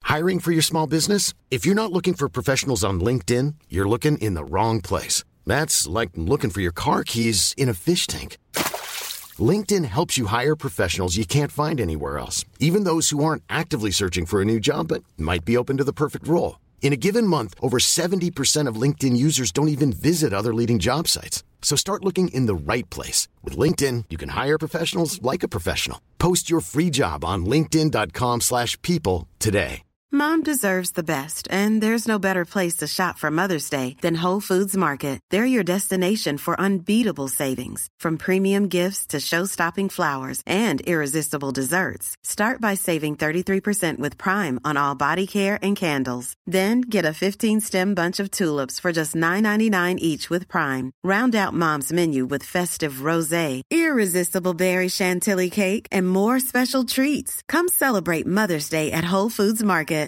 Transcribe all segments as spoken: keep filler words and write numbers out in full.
Hiring for your small business? If you're not looking for professionals on LinkedIn, you're looking in the wrong place. That's like looking for your car keys in a fish tank. LinkedIn helps you hire professionals you can't find anywhere else, even those who aren't actively searching for a new job but might be open to the perfect role. In a given month, over seventy percent of LinkedIn users don't even visit other leading job sites. So start looking in the right place. With LinkedIn, you can hire professionals like a professional. Post your free job on linkedin.com slash people today. Mom deserves the best, and there's no better place to shop for Mother's Day than Whole Foods Market. They're your destination for unbeatable savings, from premium gifts to show-stopping flowers and irresistible desserts. Start by saving thirty-three percent with Prime on all body care and candles. Then get a fifteen-stem bunch of tulips for just nine ninety-nine each with Prime. Round out Mom's menu with festive rosé, irresistible berry chantilly cake, and more special treats. Come celebrate Mother's Day at Whole Foods Market.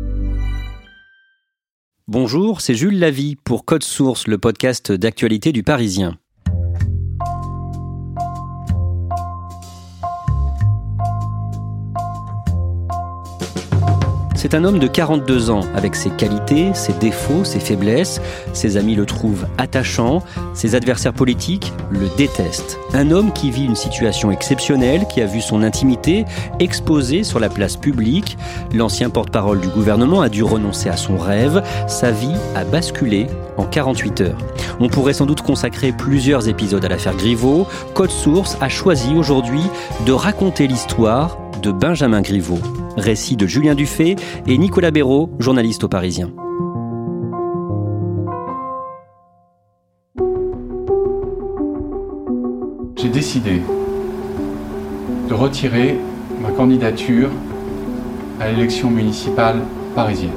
Bonjour, c'est Jules Lavie pour Code Source, le podcast d'actualité du Parisien. C'est un homme de quarante-deux ans, avec ses qualités, ses défauts, ses faiblesses. Ses amis le trouvent attachant, ses adversaires politiques le détestent. Un homme qui vit une situation exceptionnelle, qui a vu son intimité exposée sur la place publique. L'ancien porte-parole du gouvernement a dû renoncer à son rêve. Sa vie a basculé en quarante-huit heures. On pourrait sans doute consacrer plusieurs épisodes à l'affaire Griveaux. Code Source a choisi aujourd'hui de raconter l'histoire de Benjamin Griveaux. Récit de Julien Dufay et Nicolas Béraud, journaliste au Parisien. J'ai décidé de retirer ma candidature à l'élection municipale parisienne.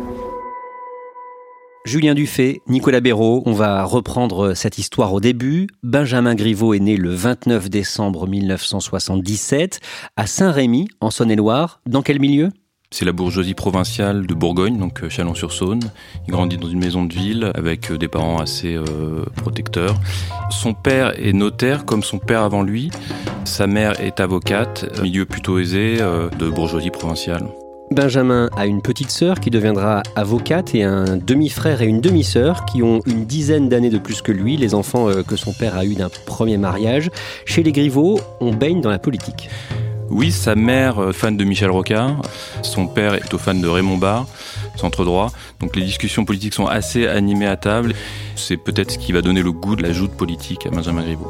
Julien Dufay, Nicolas Béraud, on va reprendre cette histoire au début. Benjamin Griveaux est né le vingt-neuf décembre mille neuf cent soixante-dix-sept à Saint-Rémy, en Saône-et-Loire. Dans quel milieu ? C'est la bourgeoisie provinciale de Bourgogne, donc Chalon-sur-Saône. Il grandit dans une maison de ville avec des parents assez euh, protecteurs. Son père est notaire comme son père avant lui. Sa mère est avocate, milieu plutôt aisé euh, de bourgeoisie provinciale. Benjamin a une petite sœur qui deviendra avocate et un demi-frère et une demi-sœur qui ont une dizaine d'années de plus que lui, les enfants que son père a eus d'un premier mariage. Chez les Griveaux, on baigne dans la politique. Oui, sa mère, fan de Michel Rocard, son père est plutôt fan de Raymond Barre, centre droit. Donc les discussions politiques sont assez animées à table. C'est peut-être ce qui va donner le goût de la joute politique à Benjamin Griveaux.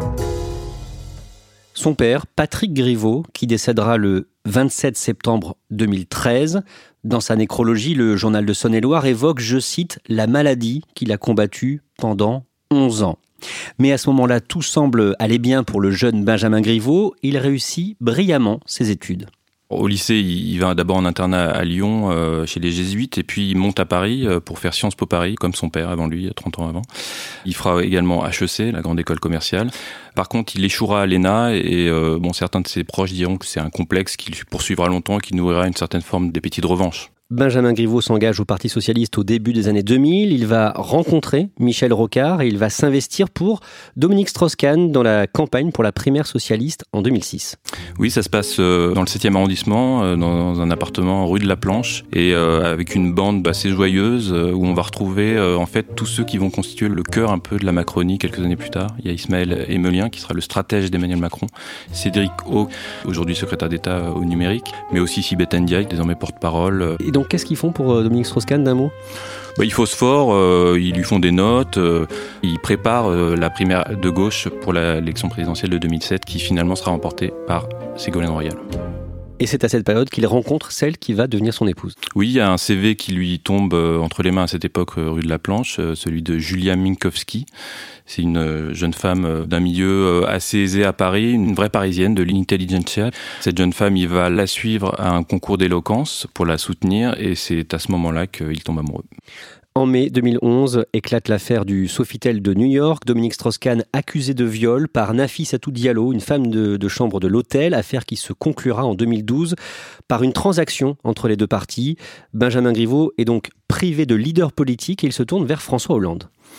Son père, Patrick Griveaux, qui décédera le vingt-sept septembre deux mille treize. Dans sa nécrologie, le journal de Saône-et-Loire évoque, je cite, « la maladie qu'il a combattue pendant onze ans ». Mais à ce moment-là, tout semble aller bien pour le jeune Benjamin Griveaux. Il réussit brillamment ses études. Au lycée, il va d'abord en internat à Lyon, euh, chez les Jésuites, et puis il monte à Paris euh, pour faire Sciences Po Paris, comme son père avant lui, trente ans avant. Il fera également H E C, la grande école commerciale. Par contre, il échouera à l'E N A, et euh, bon, certains de ses proches diront que c'est un complexe qui le poursuivra longtemps et qui nourrira une certaine forme d'appétit de revanche. Benjamin Griveaux s'engage au Parti socialiste au début des années deux mille. Il va rencontrer Michel Rocard et il va s'investir pour Dominique Strauss-Kahn dans la campagne pour la primaire socialiste en deux mille six. Oui, ça se passe dans le septième arrondissement, dans un appartement rue de la Planche, et avec une bande assez joyeuse où on va retrouver en fait tous ceux qui vont constituer le cœur un peu de la Macronie quelques années plus tard. Il y a Ismaël Emelien qui sera le stratège d'Emmanuel Macron, Cédric O, aujourd'hui secrétaire d'État au numérique, mais aussi Sibeth Ndiaye, désormais porte-parole. Et donc qu'est-ce qu'ils font pour Dominique Strauss-Kahn, d'un mot ? Bah, il phosphore, euh, ils lui font des notes, euh, ils préparent euh, la primaire de gauche pour la, l'élection présidentielle de deux mille sept qui finalement sera remportée par Ségolène Royal. Et c'est à cette période qu'il rencontre celle qui va devenir son épouse. Oui, il y a un C V qui lui tombe entre les mains à cette époque, rue de la Planche, celui de Julia Minkowski. C'est une jeune femme d'un milieu assez aisé à Paris, une vraie parisienne de l'intelligentsia. Cette jeune femme, il va la suivre à un concours d'éloquence pour la soutenir et c'est à ce moment-là qu'il tombe amoureux. En mai deux mille onze, éclate l'affaire du Sofitel de New York. Dominique Strauss-Kahn accusé de viol par Nafissatou Diallo, une femme de, de chambre de l'hôtel, affaire qui se conclura en deux mille douze par une transaction entre les deux parties. Benjamin Griveaux est donc privé de leader politique et il se tourne vers François Hollande.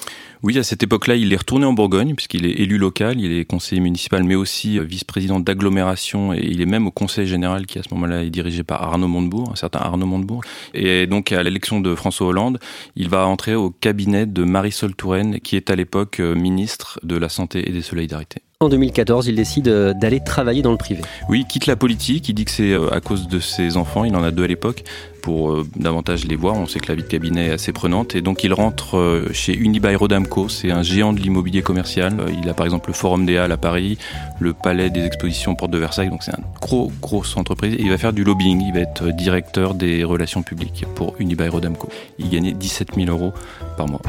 Oui, à cette époque-là, il est retourné en Bourgogne, puisqu'il est élu local, il est conseiller municipal, mais aussi vice-président d'agglomération, et il est même au conseil général, qui à ce moment-là est dirigé par Arnaud Montebourg, un certain Arnaud Montebourg. Et donc, à l'élection de François Hollande, il va entrer au cabinet de Marisol Touraine, qui est à l'époque ministre de la Santé et des Solidarités. En deux mille quatorze, il décide d'aller travailler dans le privé. Oui, il quitte la politique, il dit que c'est à cause de ses enfants, il en a deux à l'époque, pour euh, davantage les voir. On sait que la vie de cabinet est assez prenante, et donc il rentre euh, chez Unibail-Rodamco, c'est un géant de l'immobilier commercial. Il a par exemple le Forum des Halles à Paris, le Palais des Expositions Porte de Versailles, donc c'est une gros, grosse entreprise. Et il va faire du lobbying, il va être directeur des relations publiques pour Unibail-Rodamco. Il gagnait dix-sept mille euros par mois.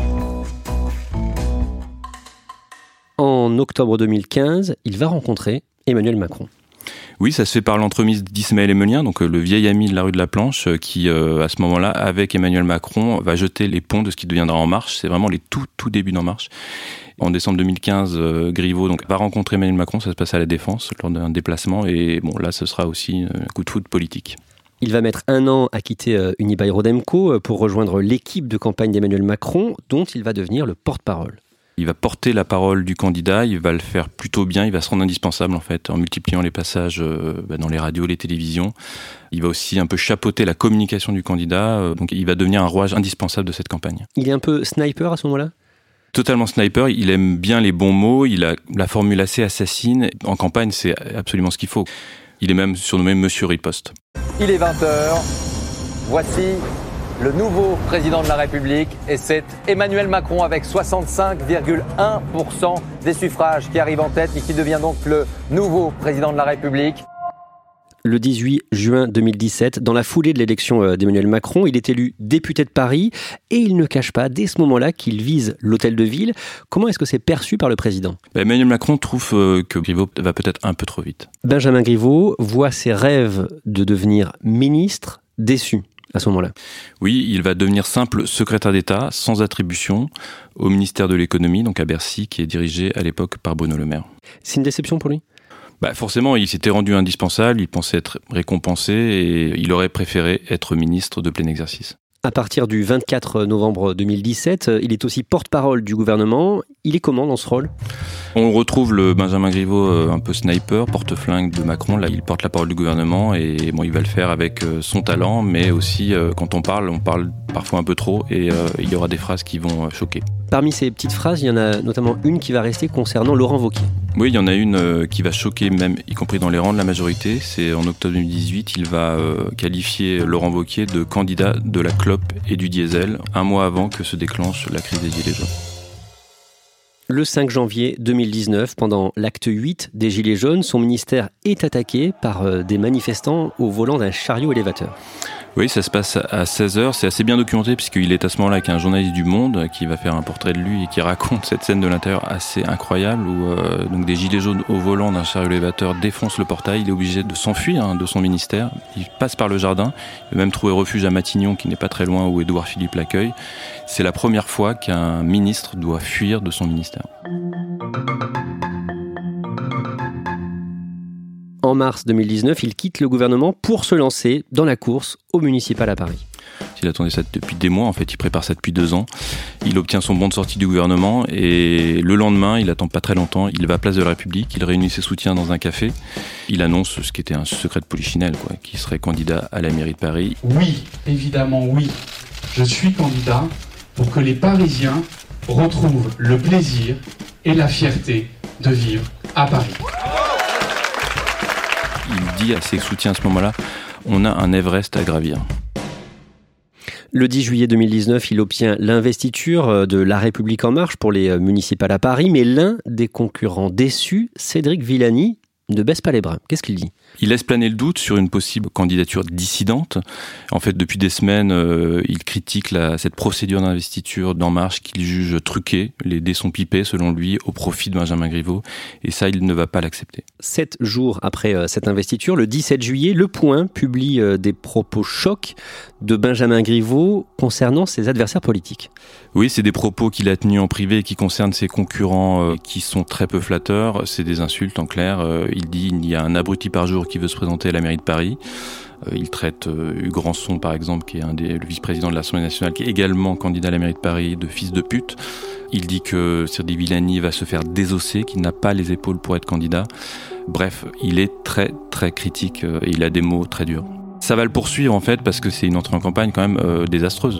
En octobre deux mille quinze, il va rencontrer Emmanuel Macron. Oui, ça se fait par l'entremise d'Ismaël Emelien, donc le vieil ami de la rue de la Planche, qui à ce moment-là, avec Emmanuel Macron, va jeter les ponts de ce qui deviendra En Marche. C'est vraiment les tout, tout débuts d'En Marche. En décembre deux mille quinze, Griveaux donc, va rencontrer Emmanuel Macron, ça se passe à la Défense, lors d'un déplacement, et bon, là, ce sera aussi un coup de foudre politique. Il va mettre un an à quitter Unibail-Rodamco pour rejoindre l'équipe de campagne d'Emmanuel Macron, dont il va devenir le porte-parole. Il va porter la parole du candidat, il va le faire plutôt bien, il va se rendre indispensable en fait, en multipliant les passages euh, bah, dans les radios, les télévisions. Il va aussi un peu chapeauter la communication du candidat, euh, donc il va devenir un rouage indispensable de cette campagne. Il est un peu sniper à ce moment-là ? Totalement sniper, il aime bien les bons mots, il a la formule assez assassine. En campagne, c'est absolument ce qu'il faut. Il est même surnommé Monsieur Riposte. Il est vingt heures, voici le nouveau président de la République, et c'est Emmanuel Macron avec soixante-cinq virgule un pour cent des suffrages qui arrive en tête et qui devient donc le nouveau président de la République. Le dix-huit juin deux mille dix-sept, dans la foulée de l'élection d'Emmanuel Macron, il est élu député de Paris et il ne cache pas dès ce moment-là qu'il vise l'hôtel de ville. Comment est-ce que c'est perçu par le président ? Emmanuel Macron trouve que Griveaux va peut-être un peu trop vite. Benjamin Griveaux voit ses rêves de devenir ministre déçus à ce moment-là. Oui, il va devenir simple secrétaire d'État, sans attribution, au ministère de l'économie, donc à Bercy, qui est dirigé à l'époque par Bruno Le Maire. C'est une déception pour lui ? Bah forcément, il s'était rendu indispensable, il pensait être récompensé et il aurait préféré être ministre de plein exercice. À partir du vingt-quatre novembre deux mille dix-sept, il est aussi porte-parole du gouvernement. Il est comment dans ce rôle ? On retrouve le Benjamin Griveaux un peu sniper, porte-flingue de Macron. Là, il porte la parole du gouvernement et bon, il va le faire avec son talent, mais aussi quand on parle, on parle parfois un peu trop et euh, il y aura des phrases qui vont choquer. Parmi ces petites phrases, il y en a notamment une qui va rester concernant Laurent Wauquiez. Oui, il y en a une euh, qui va choquer même, y compris dans les rangs de la majorité. C'est en octobre deux mille dix-huit, il va euh, qualifier Laurent Wauquiez de candidat de la clope et du diesel, un mois avant que se déclenche la crise des Gilets jaunes. Le cinq janvier deux mille dix-neuf, pendant l'acte huit des Gilets jaunes, son ministère est attaqué par euh, des manifestants au volant d'un chariot élévateur. Oui, ça se passe à seize heures, c'est assez bien documenté puisqu'il est à ce moment-là avec un journaliste du Monde qui va faire un portrait de lui et qui raconte cette scène de l'intérieur assez incroyable où euh, donc des gilets jaunes au volant d'un chariot élévateur défoncent le portail, il est obligé de s'enfuir hein, de son ministère, il passe par le jardin, il va même trouver refuge à Matignon qui n'est pas très loin où Édouard Philippe l'accueille. C'est la première fois qu'un ministre doit fuir de son ministère. En mars deux mille dix-neuf, il quitte le gouvernement pour se lancer dans la course au municipal à Paris. Il attendait ça depuis des mois, en fait, il prépare ça depuis deux ans. Il obtient son bon de sortie du gouvernement et le lendemain, il attend pas très longtemps, il va à Place de la République, il réunit ses soutiens dans un café. Il annonce ce qui était un secret de polichinelle, quoi, qu'il serait candidat à la mairie de Paris. Oui, évidemment, oui. Je suis candidat pour que les Parisiens retrouvent le plaisir et la fierté de vivre à Paris. Il dit à ses soutiens à ce moment-là, on a un Everest à gravir. Le dix juillet deux mille dix-neuf, il obtient l'investiture de La République En Marche pour les municipales à Paris, mais l'un des concurrents déçus, Cédric Villani, ne baisse pas les bras. Qu'est-ce qu'il dit ? Il laisse planer le doute sur une possible candidature dissidente. En fait, depuis des semaines, euh, il critique la, cette procédure d'investiture d'En Marche qu'il juge truquée. Les dés sont pipés, selon lui, au profit de Benjamin Griveaux. Et ça, il ne va pas l'accepter. Sept jours après euh, cette investiture, le dix-sept juillet, Le Point publie euh, des propos chocs de Benjamin Griveaux concernant ses adversaires politiques. Oui, c'est des propos qu'il a tenus en privé et qui concernent ses concurrents euh, qui sont très peu flatteurs. C'est des insultes, en clair. Euh, il dit il y a un abruti par jour qui veut se présenter à la mairie de Paris. Euh, il traite euh, Hugues Rançon, par exemple, qui est un des, le vice-président de l'Assemblée nationale, qui est également candidat à la mairie de Paris, de fils de pute. Il dit que Cédric Villani va se faire désosser, qu'il n'a pas les épaules pour être candidat. Bref, il est très très critique et il a des mots très durs. Ça va le poursuivre en fait parce que c'est une entrée en campagne quand même euh, désastreuse.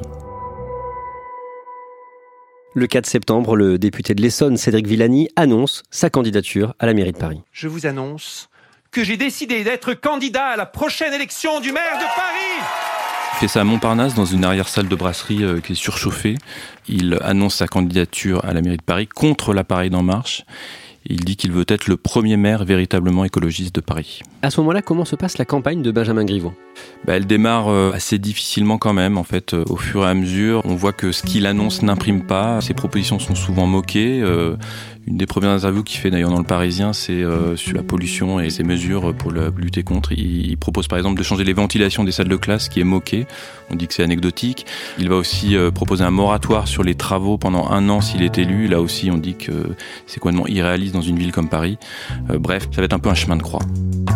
Le quatre septembre, le député de l'Essonne, Cédric Villani, annonce sa candidature à la mairie de Paris. Je vous annonce que j'ai décidé d'être candidat à la prochaine élection du maire de Paris. Il fait ça à Montparnasse, dans une arrière-salle de brasserie euh, qui est surchauffée. Il annonce sa candidature à la mairie de Paris contre l'appareil d'En Marche. Il dit qu'il veut être le premier maire véritablement écologiste de Paris. À ce moment-là, comment se passe la campagne de Benjamin Griveaux ? Bah, elle démarre euh, assez difficilement quand même. En fait, euh, au fur et à mesure, on voit que ce qu'il annonce n'imprime pas. Ses propositions sont souvent moquées. Euh, une des premières interviews qu'il fait d'ailleurs dans Le Parisien, c'est euh, sur la pollution et ses mesures pour la, lutter contre. Il, il propose par exemple de changer les ventilations des salles de classe, qui est moqué. On dit que c'est anecdotique. Il va aussi euh, proposer un moratoire sur les travaux pendant un an s'il est élu. Là aussi, on dit que c'est complètement irréaliste dans une ville comme Paris. Euh, bref, ça va être un peu un chemin de croix.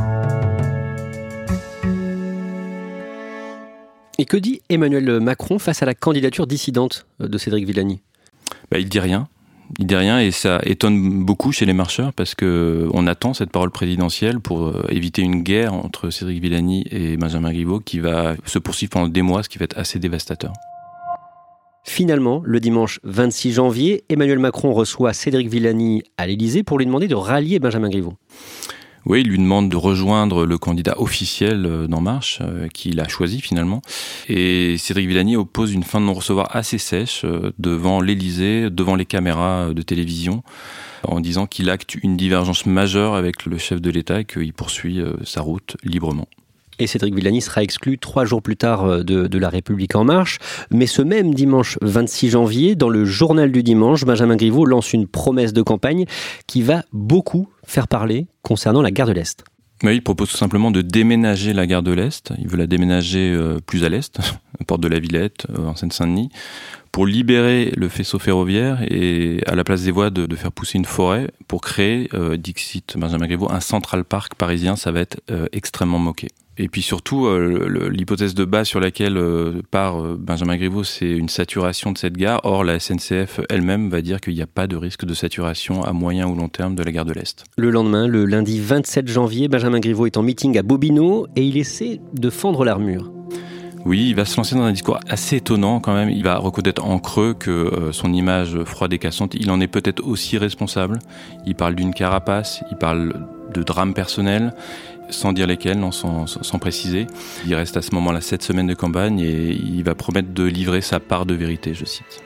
Et que dit Emmanuel Macron face à la candidature dissidente de Cédric Villani ? Bah, il dit rien. Il dit rien et ça étonne beaucoup chez les marcheurs parce que on attend cette parole présidentielle pour éviter une guerre entre Cédric Villani et Benjamin Griveaux qui va se poursuivre pendant des mois, ce qui va être assez dévastateur. Finalement, le dimanche vingt-six janvier, Emmanuel Macron reçoit Cédric Villani à l'Élysée pour lui demander de rallier Benjamin Griveaux. Oui, il lui demande de rejoindre le candidat officiel d'En Marche, euh, qu'il a choisi finalement. Et Cédric Villani oppose une fin de non-recevoir assez sèche euh, devant l'Élysée, devant les caméras de télévision, en disant qu'il acte une divergence majeure avec le chef de l'État et qu'il poursuit euh, sa route librement. Et Cédric Villani sera exclu trois jours plus tard de, de La République En Marche. Mais ce même dimanche vingt-six janvier, dans le journal du dimanche, Benjamin Griveaux lance une promesse de campagne qui va beaucoup faire parler concernant la gare de l'Est. Oui, il propose tout simplement de déménager la gare de l'Est. Il veut la déménager euh, plus à l'Est, à Porte de la Villette, euh, en Seine-Saint-Denis, pour libérer le faisceau ferroviaire et à la place des voies de, de faire pousser une forêt pour créer, euh, dixit Benjamin Griveaux, un Central Park parisien. Ça va être euh, extrêmement moqué. Et puis surtout, euh, le, l'hypothèse de base sur laquelle euh, part euh, Benjamin Griveaux, c'est une saturation de cette gare. Or, la S N C F elle-même va dire qu'il n'y a pas de risque de saturation à moyen ou long terme de la gare de l'Est. Le lendemain, le lundi vingt-sept janvier, Benjamin Griveaux est en meeting à Bobino et il essaie de fendre l'armure. Oui, il va se lancer dans un discours assez étonnant quand même. Il va reconnaître en creux que euh, son image froide et cassante, il en est peut-être aussi responsable. Il parle d'une carapace, il parle de drame personnel, sans dire lesquels, non, sans, sans préciser. Il reste à ce moment-là sept semaines de campagne et il va promettre de livrer sa part de vérité, je cite.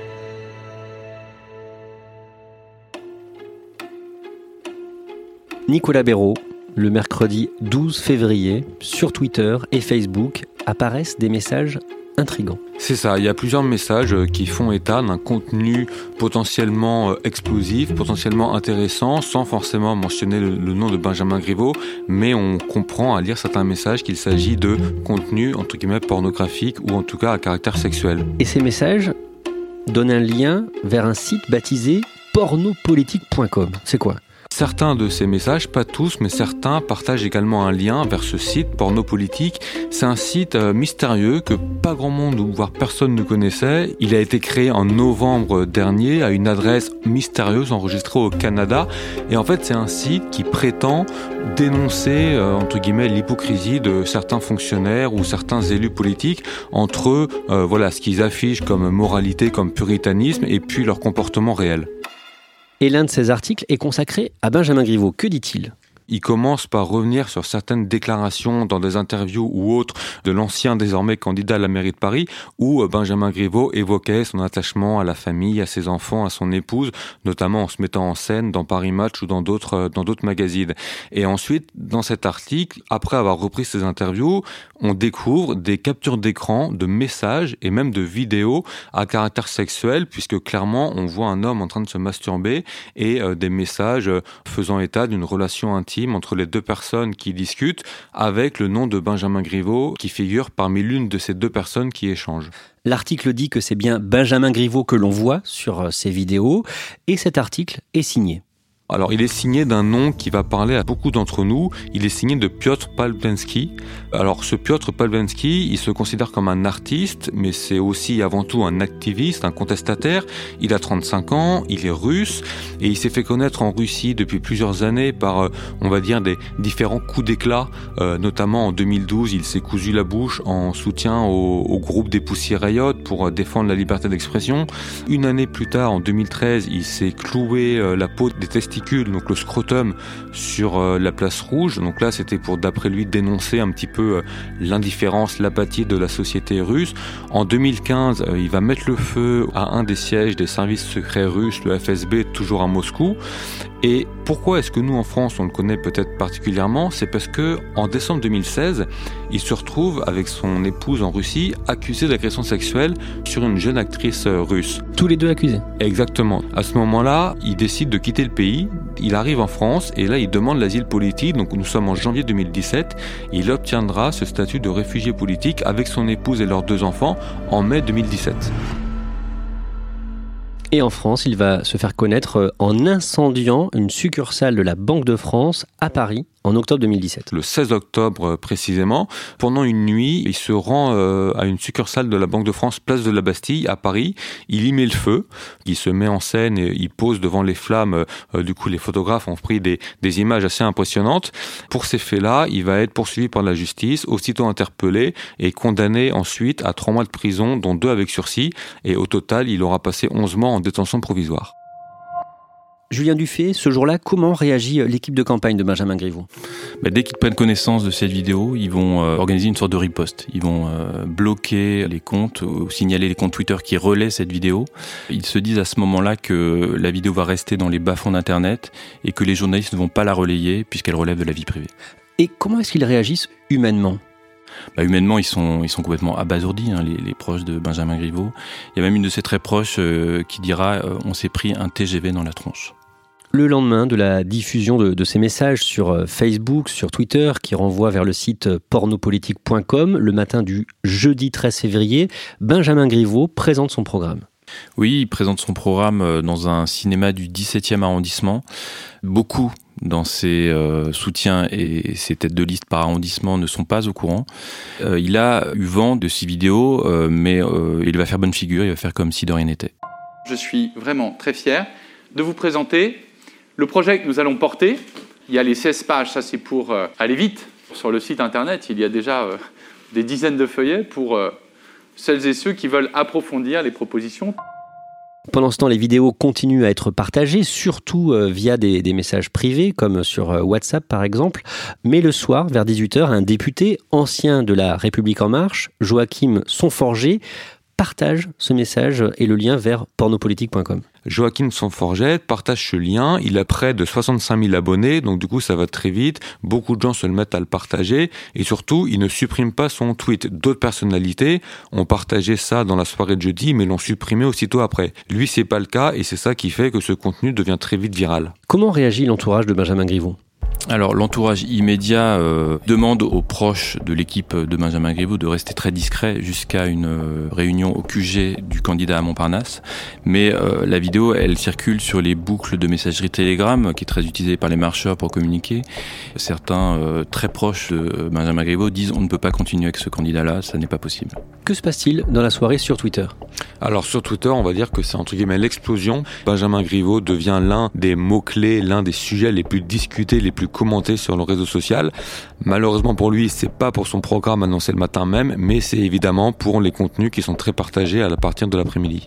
Nicolas Béraud, le mercredi douze février, sur Twitter et Facebook, apparaissent des messages intrigants. C'est ça, il y a plusieurs messages qui font état d'un contenu potentiellement explosif, potentiellement intéressant, sans forcément mentionner le, le nom de Benjamin Griveaux, mais on comprend à lire certains messages qu'il s'agit de contenu, entre guillemets, pornographique ou en tout cas à caractère sexuel. Et ces messages donnent un lien vers un site baptisé pornopolitique point com. C'est quoi ? Certains de ces messages, pas tous, mais certains partagent également un lien vers ce site Pornopolitique. C'est un site euh, mystérieux que pas grand monde, ou voire personne ne connaissait. Il a été créé en novembre dernier à une adresse mystérieuse enregistrée au Canada. Et en fait, c'est un site qui prétend dénoncer, euh, entre guillemets, l'hypocrisie de certains fonctionnaires ou certains élus politiques entre eux, euh, voilà, ce qu'ils affichent comme moralité, comme puritanisme, et puis leur comportement réel. Et l'un de ces articles est consacré à Benjamin Griveaux. Que dit-il ? Il commence par revenir sur certaines déclarations dans des interviews ou autres de l'ancien désormais candidat à la mairie de Paris où Benjamin Griveaux évoquait son attachement à la famille, à ses enfants, à son épouse, notamment en se mettant en scène dans Paris Match ou dans d'autres, dans d'autres magazines. Et ensuite, dans cet article, après avoir repris ces interviews, on découvre des captures d'écran, de messages et même de vidéos à caractère sexuel puisque clairement on voit un homme en train de se masturber et euh, des messages faisant état d'une relation intime entre les deux personnes qui discutent avec le nom de Benjamin Griveaux qui figure parmi l'une de ces deux personnes qui échangent. L'article dit que c'est bien Benjamin Griveaux que l'on voit sur ces vidéos et cet article est signé. Alors, il est signé d'un nom qui va parler à beaucoup d'entre nous. Il est signé de Piotr Pawlenski. Alors, ce Piotr Pawlenski, il se considère comme un artiste, mais c'est aussi avant tout un activiste, un contestataire. Il a trente-cinq ans, il est russe, et il s'est fait connaître en Russie depuis plusieurs années par, on va dire, des différents coups d'éclat. Euh, notamment en deux mille douze, il s'est cousu la bouche en soutien au, au groupe des Pussy Riot pour défendre la liberté d'expression. Une année plus tard, en deux mille treize, il s'est cloué la peau des testicules, donc le scrotum, sur euh, la place Rouge. Donc là, c'était pour, d'après lui, dénoncer un petit peu euh, l'indifférence, l'apathie de la société russe. En deux mille quinze, euh, il va mettre le feu à un des sièges des services secrets russes, le F S B, toujours à Moscou. Et pourquoi est-ce que nous, en France, on le connaît peut-être particulièrement ? C'est parce que en décembre deux mille seize, il se retrouve avec son épouse en Russie, accusé d'agression sexuelle sur une jeune actrice russe. Tous les deux accusés ? Exactement. À ce moment-là, il décide de quitter le pays. Il arrive en France et là, il demande l'asile politique. Donc, nous sommes en janvier deux mille dix-sept. Il obtiendra ce statut de réfugié politique avec son épouse et leurs deux enfants en mai deux mille dix-sept. Et en France, il va se faire connaître en incendiant une succursale de la Banque de France à Paris en octobre deux mille dix-sept. Le seize octobre précisément, pendant une nuit, il se rend euh, à une succursale de la Banque de France, place de la Bastille, à Paris. Il y met le feu, il se met en scène, et il pose devant les flammes. Euh, du coup, les photographes ont pris des, des images assez impressionnantes. Pour ces faits-là, il va être poursuivi par la justice, aussitôt interpellé et condamné ensuite à trois mois de prison, dont deux avec sursis. Et au total, il aura passé onze mois en détention provisoire. Julien Dufay, ce jour-là, comment réagit l'équipe de campagne de Benjamin Griveaux ? Bah, dès qu'ils prennent connaissance de cette vidéo, ils vont euh, organiser une sorte de riposte. Ils vont euh, bloquer les comptes ou signaler les comptes Twitter qui relaient cette vidéo. Ils se disent à ce moment-là que la vidéo va rester dans les bas-fonds d'Internet et que les journalistes ne vont pas la relayer puisqu'elle relève de la vie privée. Et comment est-ce qu'ils réagissent humainement ? Bah, humainement, ils sont, ils sont complètement abasourdis, hein, les, les proches de Benjamin Griveaux. Il y a même une de ses très proches euh, qui dira euh, « on s'est pris un T G V dans la tronche ». Le lendemain de la diffusion de, de ces messages sur Facebook, sur Twitter, qui renvoie vers le site pornopolitique point com, le matin du jeudi treize février, Benjamin Griveaux présente son programme. Oui, il présente son programme dans un cinéma du dix-septième arrondissement. Beaucoup dans ses euh, soutiens et ses têtes de liste par arrondissement ne sont pas au courant. Euh, il a eu vent de ces vidéos, euh, mais euh, il va faire bonne figure, il va faire comme si de rien n'était. Je suis vraiment très fier de vous présenter le projet que nous allons porter. Il y a les seize pages, ça c'est pour euh, aller vite. Sur le site internet, il y a déjà euh, des dizaines de feuillets pour euh, celles et ceux qui veulent approfondir les propositions. Pendant ce temps, les vidéos continuent à être partagées, surtout euh, via des, des messages privés, comme sur euh, WhatsApp par exemple. Mais le soir, vers dix-huit heures, un député ancien de La République En Marche, Joachim Sonforget, partage ce message et le lien vers pornopolitique point com. Joachim Sonforget partage ce lien, il a près de soixante-cinq mille abonnés, donc du coup ça va très vite, beaucoup de gens se le mettent à le partager, et surtout il ne supprime pas son tweet. D'autres personnalités ont partagé ça dans la soirée de jeudi, mais l'ont supprimé aussitôt après. Lui c'est pas le cas, et c'est ça qui fait que ce contenu devient très vite viral. Comment réagit l'entourage de Benjamin Griveaux ? Alors l'entourage immédiat euh, demande aux proches de l'équipe de Benjamin Griveaux de rester très discret jusqu'à une euh, réunion au Q G du candidat à Montparnasse. Mais euh, la vidéo, elle circule sur les boucles de messagerie Telegram, qui est très utilisée par les marcheurs pour communiquer. Certains euh, très proches de Benjamin Griveaux disent on ne peut pas continuer avec ce candidat-là, ça n'est pas possible. Que se passe-t-il dans la soirée sur Twitter ? Alors sur Twitter, on va dire que c'est entre guillemets l'explosion. Benjamin Griveaux devient l'un des mots-clés, l'un des sujets les plus discutés, les plus commentés sur le réseau social. Malheureusement pour lui, c'est pas pour son programme annoncé le matin même, mais c'est évidemment pour les contenus qui sont très partagés à partir de l'après-midi.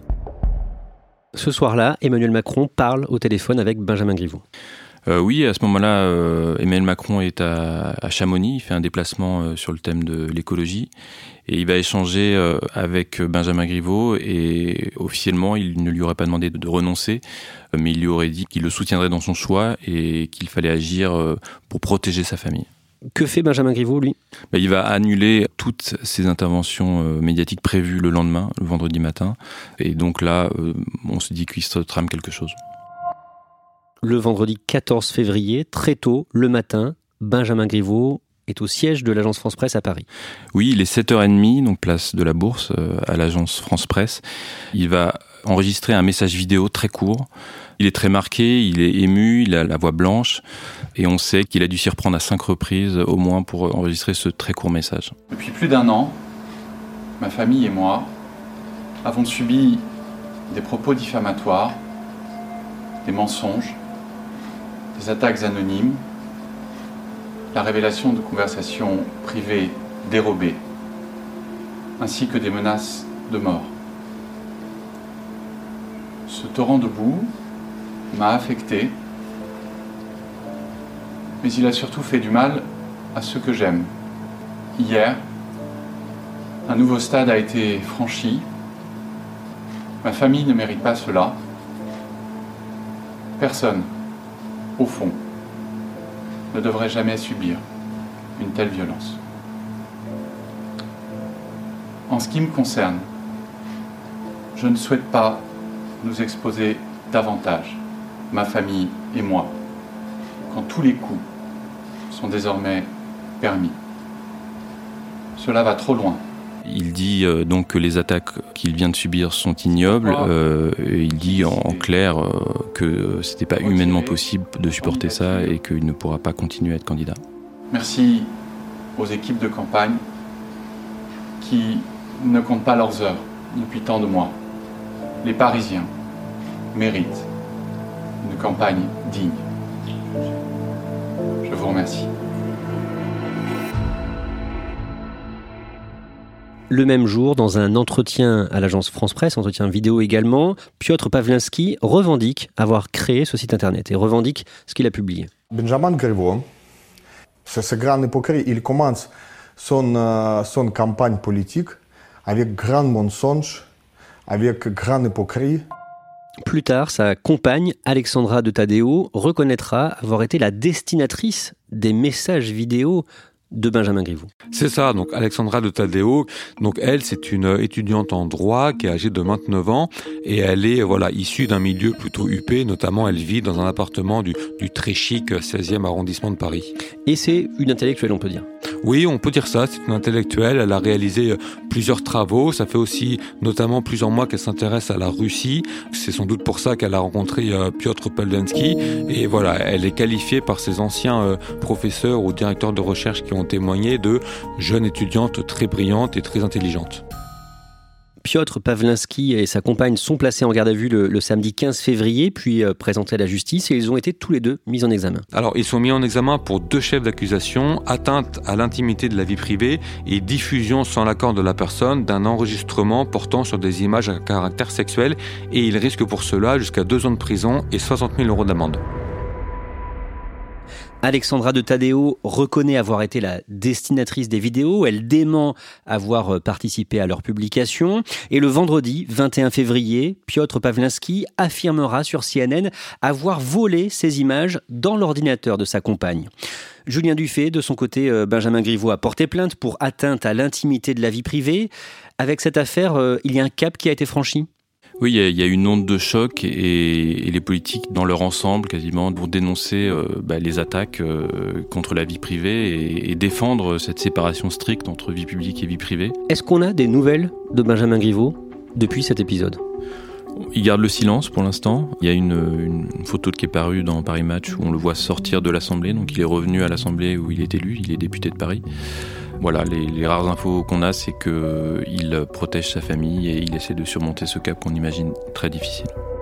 Ce soir-là, Emmanuel Macron parle au téléphone avec Benjamin Griveaux. Euh, oui, à ce moment-là, euh, Emmanuel Macron est à, à Chamonix, il fait un déplacement euh, sur le thème de l'écologie et il va échanger euh, avec Benjamin Griveaux et officiellement, il ne lui aurait pas demandé de, de renoncer, euh, mais il lui aurait dit qu'il le soutiendrait dans son choix et qu'il fallait agir euh, pour protéger sa famille. Que fait Benjamin Griveaux, lui ? Ben, il va annuler toutes ses interventions euh, médiatiques prévues le lendemain, le vendredi matin, et donc là, euh, on se dit qu'il se trame quelque chose. Le vendredi quatorze février, très tôt, le matin, Benjamin Griveaux est au siège de l'agence France Presse à Paris. Oui, il est sept heures trente, donc place de la Bourse, euh, à l'agence France Presse. Il va enregistré un message vidéo très court. Il est très marqué, il est ému, il a la voix blanche et on sait qu'il a dû s'y reprendre à cinq reprises au moins pour enregistrer ce très court message. Depuis plus d'un an, ma famille et moi avons subi des propos diffamatoires, des mensonges, des attaques anonymes, la révélation de conversations privées dérobées, ainsi que des menaces de mort. Ce torrent de boue m'a affecté, mais il a surtout fait du mal à ceux que j'aime. Hier, un nouveau stade a été franchi. Ma famille ne mérite pas cela. Personne, au fond, ne devrait jamais subir une telle violence. En ce qui me concerne, je ne souhaite pas nous exposer davantage, ma famille et moi, quand tous les coups sont désormais permis. Cela va trop loin. Il dit euh, donc que les attaques qu'il vient de subir sont ignobles. Euh, et il dit en, en clair euh, que c'était pas humainement possible de supporter ça et qu'il ne pourra pas continuer à être candidat. Merci aux équipes de campagne qui ne comptent pas leurs heures depuis tant de mois. Les Parisiens méritent une campagne digne. Je vous remercie. Le même jour, dans un entretien à l'agence France Presse, entretien vidéo également, Piotr Pawlenski revendique avoir créé ce site internet et revendique ce qu'il a publié. Benjamin Griveaux, c'est ce grand hypocrite, il commence son, euh, son campagne politique avec grand mensonge, avec grand hypocrite. Plus tard, sa compagne, Alexandra de Taddeo, reconnaîtra avoir été la destinatrice des messages vidéo de Benjamin Griveaux. C'est ça, donc Alexandra de Taddeo, donc elle c'est une étudiante en droit qui est âgée de vingt-neuf ans et elle est voilà issue d'un milieu plutôt huppé, notamment elle vit dans un appartement du, du très chic seizième arrondissement de Paris. Et c'est une intellectuelle, on peut dire. Oui, on peut dire ça, c'est une intellectuelle, elle a réalisé plusieurs travaux, ça fait aussi notamment plusieurs mois qu'elle s'intéresse à la Russie, c'est sans doute pour ça qu'elle a rencontré Piotr Pawlenski et voilà, elle est qualifiée par ses anciens professeurs ou directeurs de recherche qui ont témoigné de jeunes étudiantes très brillantes et très intelligentes. Piotr Pawlenski et sa compagne sont placés en garde à vue le, le samedi quinze février, puis euh, présentés à la justice, et ils ont été tous les deux mis en examen. Alors, ils sont mis en examen pour deux chefs d'accusation, atteinte à l'intimité de la vie privée et diffusion sans l'accord de la personne d'un enregistrement portant sur des images à caractère sexuel, et ils risquent pour cela jusqu'à deux ans de prison et soixante mille euros d'amende. Alexandra de Taddeo reconnaît avoir été la destinatrice des vidéos, elle dément avoir participé à leur publication et le vendredi vingt et un février, Piotr Pawlenski affirmera sur C N N avoir volé ces images dans l'ordinateur de sa compagne. Julien Dufay, de son côté, Benjamin Griveaux a porté plainte pour atteinte à l'intimité de la vie privée. Avec cette affaire, il y a un cap qui a été franchi ? Oui, il y, y a une onde de choc et, et les politiques, dans leur ensemble, quasiment, vont dénoncer euh, bah, les attaques euh, contre la vie privée et, et défendre cette séparation stricte entre vie publique et vie privée. Est-ce qu'on a des nouvelles de Benjamin Griveaux depuis cet épisode ? Il garde le silence pour l'instant. Il y a une, une photo qui est parue dans Paris Match où on le voit sortir de l'Assemblée. Donc il est revenu à l'Assemblée où il est élu, il est député de Paris. Voilà, les, les rares infos qu'on a, c'est qu'il protège sa famille et il essaie de surmonter ce cap qu'on imagine très difficile.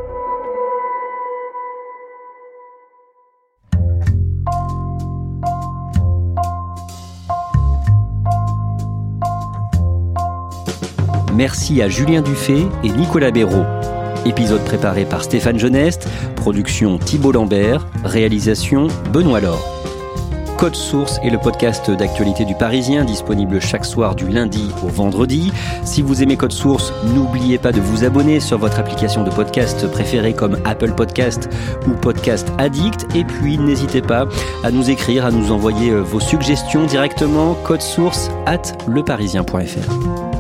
Merci à Julien Dufay et Nicolas Béraud. Épisode préparé par Stéphane Geneste, production Thibault Lambert, réalisation Benoît Laure. Code Source est le podcast d'actualité du Parisien, disponible chaque soir du lundi au vendredi. Si vous aimez Code Source, n'oubliez pas de vous abonner sur votre application de podcast préférée comme Apple Podcast ou Podcast Addict. Et puis, n'hésitez pas à nous écrire, à nous envoyer vos suggestions directement, codesource arobase leparisien point fr.